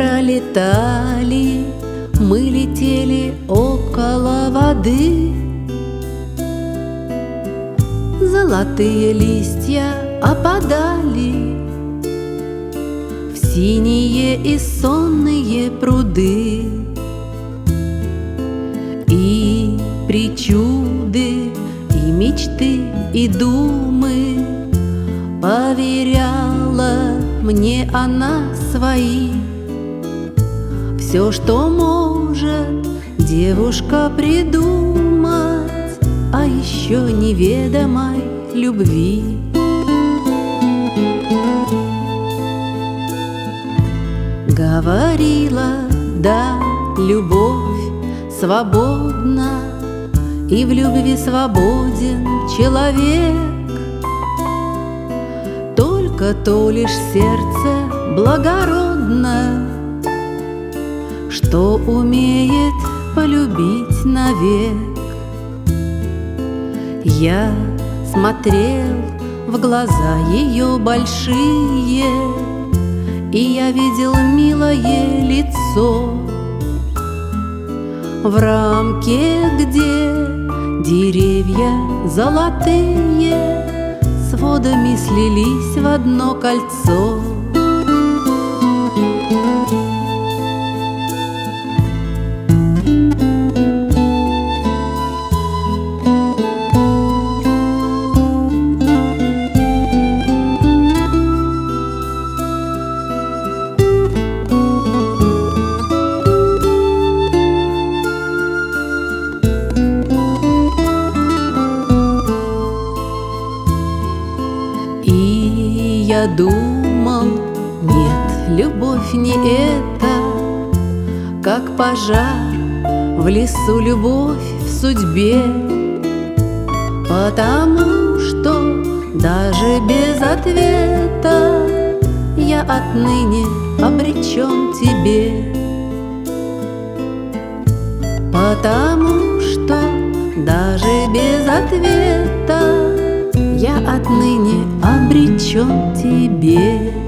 Пролетали, мы летели около воды. Золотые листья опадали в синие и сонные пруды. И причуды, и мечты, и думы поверяла мне она свои. Все, что может девушка придумать о еще неведомой любви. Говорила, да, любовь свободна, и в любви свободен человек. Только то лишь сердце благородно, что умеет полюбить навек. Я смотрел в глаза ее большие, и я видел милое лицо в рамке, где деревья золотые с водами слились в одно кольцо. Я думал, нет, любовь не это, как пожар в лесу, любовь в судьбе. Потому что даже без ответа я отныне обречен тебе. Потому что даже без ответа я отныне обречен тебе.